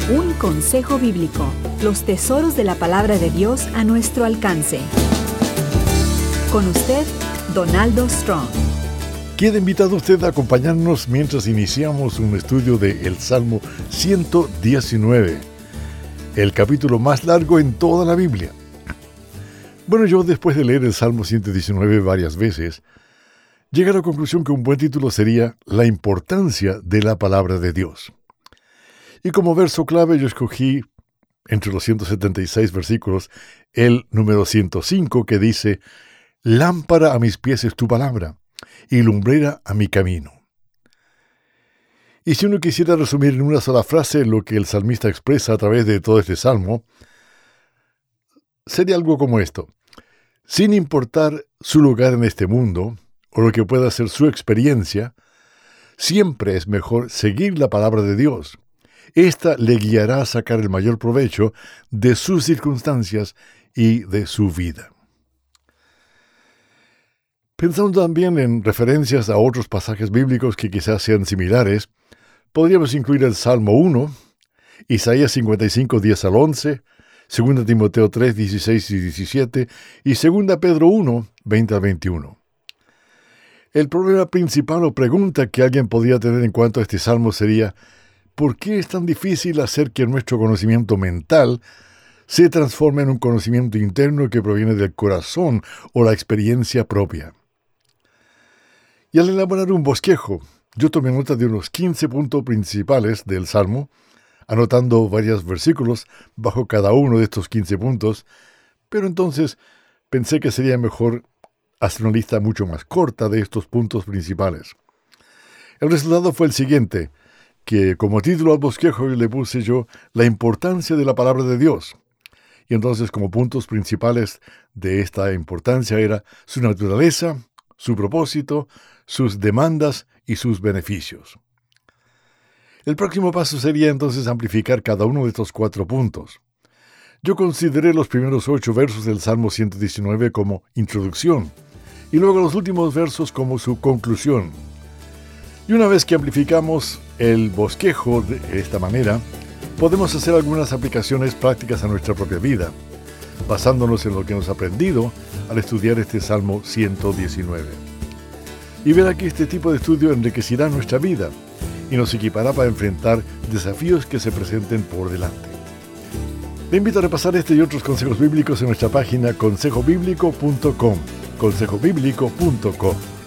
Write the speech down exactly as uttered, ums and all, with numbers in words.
Un consejo bíblico. Los tesoros de la palabra de Dios a nuestro alcance. Con usted, Donaldo Strong. Queda invitado usted a acompañarnos mientras iniciamos un estudio de el Salmo ciento diecinueve, el capítulo más largo en toda la Biblia. Bueno, yo después de leer el Salmo ciento diecinueve varias veces, llegué a la conclusión que un buen título sería La importancia de la palabra de Dios. Y como verso clave yo escogí, entre los ciento setenta y seis versículos, el número ciento cinco que dice: Lámpara a mis pies es tu palabra, y lumbrera a mi camino. Y si uno quisiera resumir en una sola frase lo que el salmista expresa a través de todo este salmo, sería algo como esto: sin importar su lugar en este mundo, o lo que pueda ser su experiencia, siempre es mejor seguir la palabra de Dios. Esta le guiará a sacar el mayor provecho de sus circunstancias y de su vida. Pensando también en referencias a otros pasajes bíblicos que quizás sean similares, podríamos incluir el Salmo uno, Isaías cincuenta y cinco, diez al once, segunda Timoteo tres, dieciséis y diecisiete y segunda Pedro uno, veinte al veintiuno. El problema principal o pregunta que alguien podría tener en cuanto a este salmo sería: ¿por qué es tan difícil hacer que nuestro conocimiento mental se transforme en un conocimiento interno que proviene del corazón o la experiencia propia? Y al elaborar un bosquejo, yo tomé nota de unos quince puntos principales del salmo, anotando varios versículos bajo cada uno de estos quince puntos, pero entonces pensé que sería mejor hacer una lista mucho más corta de estos puntos principales. El resultado fue el siguiente, que como título al bosquejo le puse yo La importancia de la palabra de Dios. Y entonces como puntos principales de esta importancia era su naturaleza, su propósito, sus demandas y sus beneficios. El próximo paso sería entonces amplificar cada uno de estos cuatro puntos. Yo consideré los primeros ocho versos del Salmo ciento diecinueve como introducción y luego los últimos versos como su conclusión. Y una vez que amplificamos el bosquejo de esta manera, podemos hacer algunas aplicaciones prácticas a nuestra propia vida, basándonos en lo que hemos aprendido al estudiar este Salmo ciento diecinueve. Y verá que este tipo de estudio enriquecerá nuestra vida y nos equipará para enfrentar desafíos que se presenten por delante. Le invito a repasar este y otros consejos bíblicos en nuestra página consejo bíblico punto com, consejo bíblico punto com.